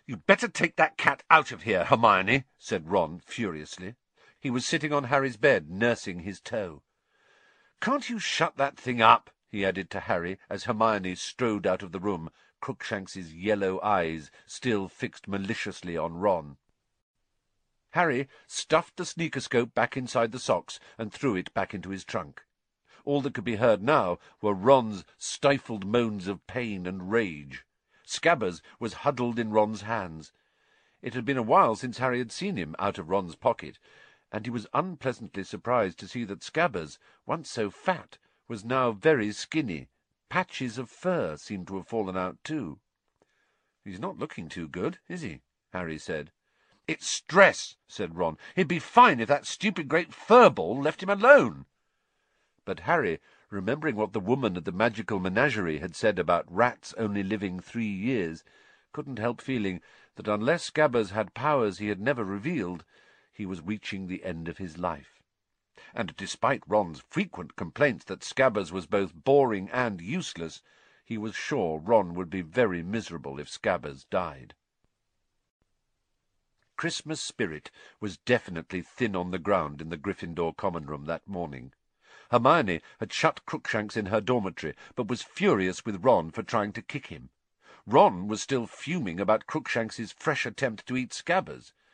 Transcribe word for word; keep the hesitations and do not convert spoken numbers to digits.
"You'd better take that cat out of here, Hermione," said Ron furiously. He was sitting on Harry's bed, nursing his toe. "Can't you shut that thing up?" he added to Harry, as Hermione strode out of the room, Crookshanks's yellow eyes still fixed maliciously on Ron. Harry stuffed the sneakoscope back inside the socks and threw it back into his trunk. All that could be heard now were Ron's stifled moans of pain and rage. Scabbers was huddled in Ron's hands. It had been a while since Harry had seen him out of Ron's pocket, and he was unpleasantly surprised to see that Scabbers, once so fat, was now very skinny. Patches of fur seemed to have fallen out too. "He's not looking too good, is he?" Harry said. "It's stress," said Ron. "He'd be fine if that stupid great fur ball left him alone." But Harry, remembering what the woman at the magical menagerie had said about rats only living three years, couldn't help feeling that unless Scabbers had powers he had never revealed, he was reaching the end of his life. And despite Ron's frequent complaints that Scabbers was both boring and useless, he was sure Ron would be very miserable if Scabbers died. Christmas spirit was definitely thin on the ground in the Gryffindor common room that morning. Hermione had shut Crookshanks in her dormitory, but was furious with Ron for trying to kick him. Ron was still fuming about Crookshanks's fresh attempt to eat Scabbers.